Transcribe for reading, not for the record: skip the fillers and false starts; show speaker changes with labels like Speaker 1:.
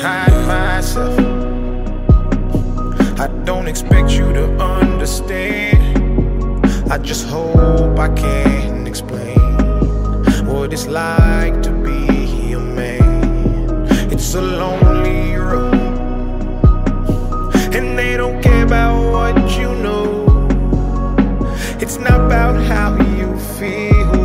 Speaker 1: hide myself. I don't expect you to understand. I just hope I can explain what it's like to be a man. It's a lonely road, and they don't care about what you know. It's not about how you feel.